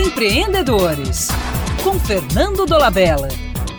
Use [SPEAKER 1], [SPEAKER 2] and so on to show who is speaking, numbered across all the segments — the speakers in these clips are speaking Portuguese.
[SPEAKER 1] Empreendedores, com Fernando Dolabella.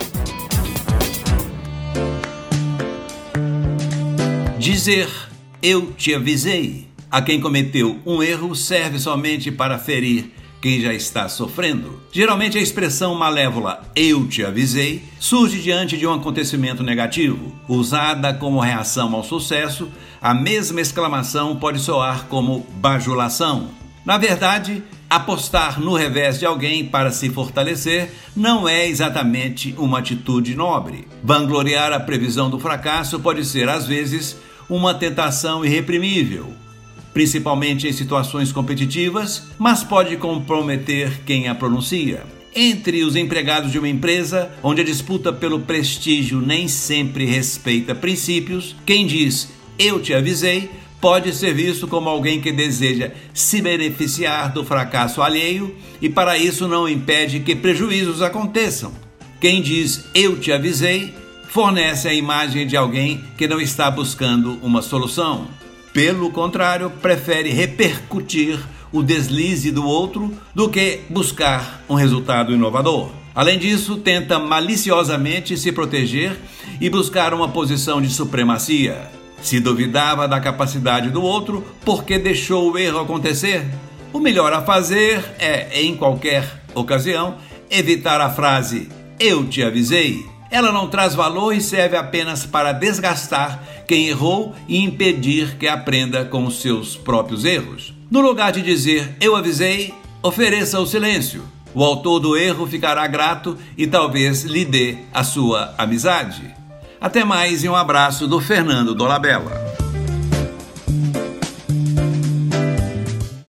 [SPEAKER 2] Dizer "eu te avisei" a quem cometeu um erro serve somente para ferir quem já está sofrendo. Geralmente a expressão malévola "eu te avisei" surge diante de um acontecimento negativo. Usada como reação ao sucesso, a mesma exclamação pode soar como bajulação. Na verdade, apostar no revés de alguém para se fortalecer não é exatamente uma atitude nobre. Vangloriar a previsão do fracasso pode ser, às vezes, uma tentação irreprimível, principalmente em situações competitivas, mas pode comprometer quem a pronuncia. Entre os empregados de uma empresa, onde a disputa pelo prestígio nem sempre respeita princípios, quem diz "eu te avisei" pode ser visto como alguém que deseja se beneficiar do fracasso alheio e para isso não impede que prejuízos aconteçam. Quem diz "eu te avisei" fornece a imagem de alguém que não está buscando uma solução. Pelo contrário, prefere repercutir o deslize do outro do que buscar um resultado inovador. Além disso, tenta maliciosamente se proteger e buscar uma posição de supremacia. Se duvidava da capacidade do outro, por que deixou o erro acontecer? O melhor a fazer é, em qualquer ocasião, evitar a frase "eu te avisei". Ela não traz valor e serve apenas para desgastar quem errou e impedir que aprenda com os seus próprios erros. No lugar de dizer "eu avisei", ofereça o silêncio. O autor do erro ficará grato e talvez lhe dê a sua amizade. Até mais e um abraço do Fernando Dolabella.